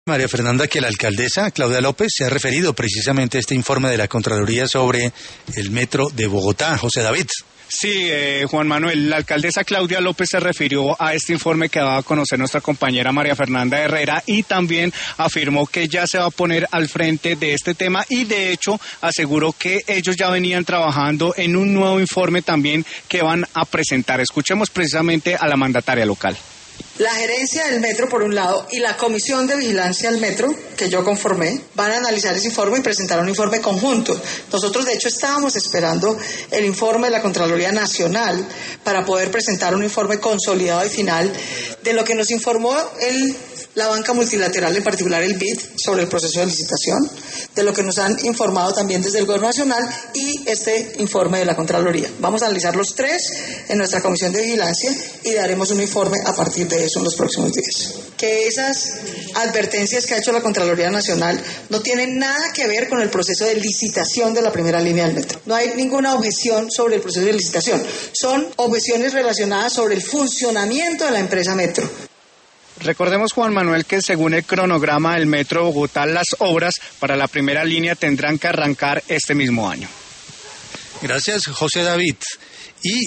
María Fernanda, que la alcaldesa Claudia López se ha referido precisamente a este informe de la Contraloría sobre el metro de Bogotá. José David. Sí, Juan Manuel, la alcaldesa Claudia López se refirió a este informe que daba a conocer nuestra compañera María Fernanda Herrera y también afirmó que ya se va a poner al frente de este tema y de hecho aseguró que ellos ya venían trabajando en un nuevo informe también que van a presentar. Escuchemos precisamente a la mandataria local. La gerencia del metro, por un lado, y la comisión de vigilancia al metro, que yo conformé, van a analizar ese informe y presentar un informe conjunto. Nosotros, de hecho, estábamos esperando el informe de la Contraloría Nacional para poder presentar un informe consolidado y final de lo que nos informó la banca multilateral, en particular el BID, sobre el proceso de licitación, de lo que nos han informado también desde el Gobierno Nacional y este informe de la Contraloría. Vamos a analizar los tres en nuestra comisión de vigilancia y daremos un informe a partir de eso en los próximos días. Que esas advertencias que ha hecho la Contraloría Nacional no tienen nada que ver con el proceso de licitación de la primera línea del metro. No hay ninguna objeción sobre el proceso de licitación. Son objeciones relacionadas sobre el funcionamiento de la empresa Metro. Recordemos, Juan Manuel, que según el cronograma del Metro Bogotá, las obras para la primera línea tendrán que arrancar este mismo año. Gracias, José David. Y